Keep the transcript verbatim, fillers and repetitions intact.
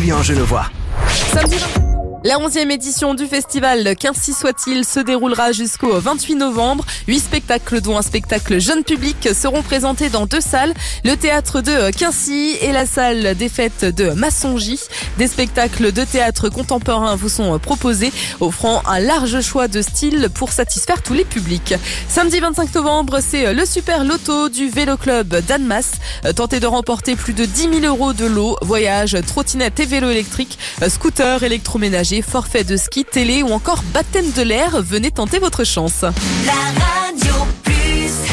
Julian-Genevois. Samedi La onzième édition du festival Qu'ainsi soit-il se déroulera jusqu'au vingt-huit novembre. Huit spectacles, dont un spectacle jeune public, seront présentés dans deux salles. Le théâtre de Quincy et la salle des fêtes de Massongy. Des spectacles de théâtre contemporain vous sont proposés, offrant un large choix de styles pour satisfaire tous les publics. Samedi vingt-cinq novembre, c'est le super loto du vélo club d'Annemasse. Tentez de remporter plus de dix mille euros de lot. Voyages, trottinettes et vélos électriques, scooters, électroménagers, forfait de ski, télé ou encore baptême de l'air. Venez tenter votre chance. La